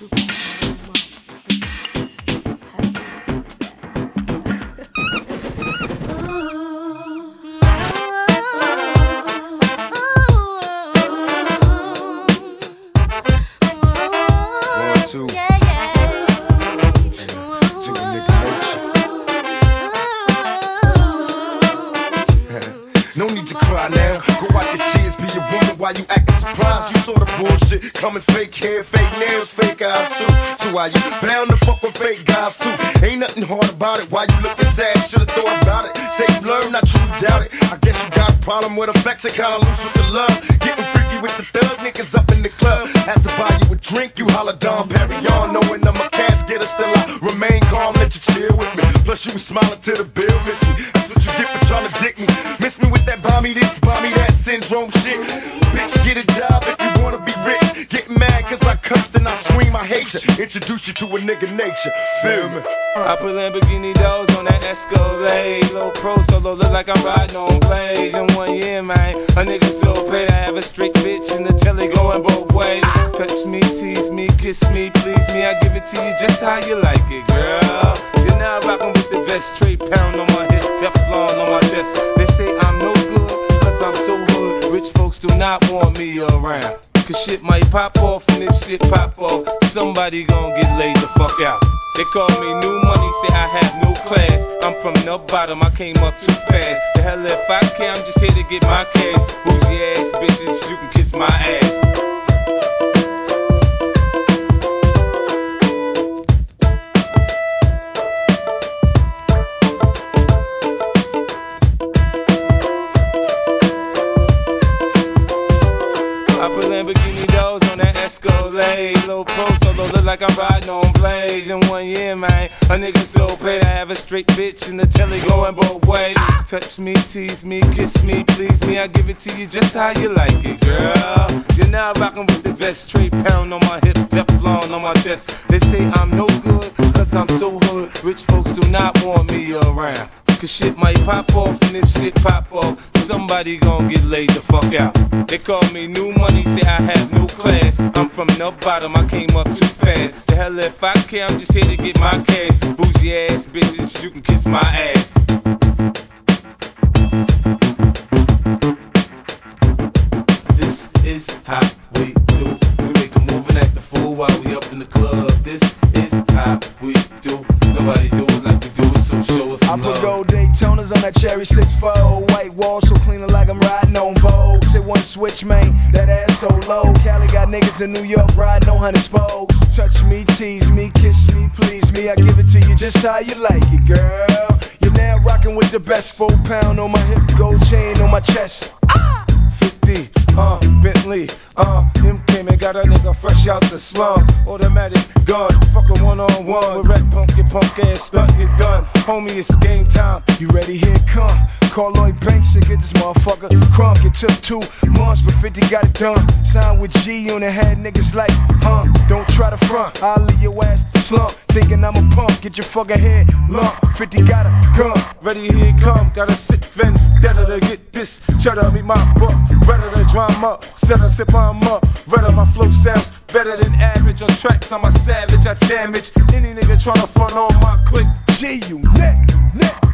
No need to cry now. Go wipe your tears, be a woman while you acting surprised. You saw the bullshit coming, fake hair, fake nails, fake eyes too. So why you bound to fuck with fake guys too? Ain't nothing hard about it. Why you looking sad? Should've thought about it. Say you learned, not true, doubt it. I guess you got a problem with affection, kinda loose with the love. Getting freaky with the thug niggas up in the club. Had to buy you a drink, you holla Dom Perignon. Knowing I'm a cash getter, still I remain calm, let you chill with me. Plus you was smiling to the bill, miss me. That's what you get for trying to dick me. Miss me with that buy me this, buy me that syndrome shit. Bitch, get a job if you wanna be rich. Get mad cause I cussed and I scream I hate you. Introduce you to a nigga nature, feel me? I put Lamborghini doors on that Escalade. Low pro solo, look like I'm riding on blades. In 1 year, man, a nigga so paid. I have a straight bitch in the telly going both ways. Touch me, tease me, kiss me, please me. I give it to you just how you like it, girl. You're now rocking with the vest, straight pound on my hip, Teflon on my chest. They say I'm no good, cause I'm so hood. Rich folks do not want me around. Cause shit might pop off, and if shit pop off, somebody gon' get laid the fuck out. They call me new money, say I have no class. I'm from the bottom, I came up too fast. The hell if I care, I'm just here to get my cash. Bougie ass bitches, you can kiss my ass. I put Lamborghini doors on that Escalade. Low pro solo, look like I'm riding on blades. In 1 year, man, a nigga so paid. I have a straight bitch in the telly going both ways. Touch me, tease me, kiss me, please me. I give it to you just how you like it, girl. You're now rocking with the vest, straight pound on my hip, Teflon on my chest. They say I'm no good, cause I'm so hood. Rich folks do not want me around. Cause shit might pop off, and if shit pop off, somebody gon' get laid the fuck out. They call me new money, say I have no class. I'm from the bottom, I came up too fast. The hell if I care, I'm just here to get my cash. Bougie ass bitches, you can kiss my ass. This is how we do. We make a move and act the fool while we up in the club. This is how we do. Nobody do it like we do it, so show us some love. I put gold Daytonas on that cherry 6-4. White wall so clean like I'm riding on Vogue. Say one switch, man, that ass so low. Cali got niggas in New York riding on 100 spokes. Touch me, tease me, kiss me, please me. I give it to you just how you like it, girl. You're now rocking with the best. 4 pound on my hip, gold chain on my chest. 50, Bentley, him came and got a nigga fresh out the slum. Automatic gun, fuck a one-on-one. With red punk, your punk ass stunt, get done. Homie, it's game time, you ready, here it come. Call Lloyd Banks to get this motherfucker crunk. It took 2 months, but 50 got it done. Signed with G on the head, niggas like, don't try to front. I'll leave your ass slump, thinking I'm a punk. Get your fucking head lump. 50 got a gun, ready, here it come. Got a sick vendetta to get this. Cheddar, meet my butt, better than drama. Set a sip, I'm up. Redder, my flow sounds better than average. On tracks, I'm a savage, I damage any nigga tryna front on my click. G, you neck.